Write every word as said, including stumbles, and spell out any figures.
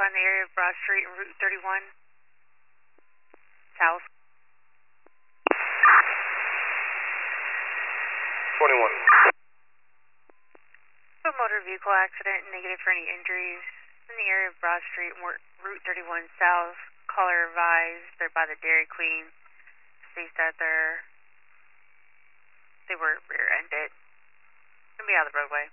car in the area of Broad Street and Route thirty-one South. twenty-one. A motor vehicle accident, negative for any injuries in the area of Broad Street and Route thirty-one South. Caller advised they're by the Dairy Queen. States that they're they were rear-ended. Gonna be out of the roadway.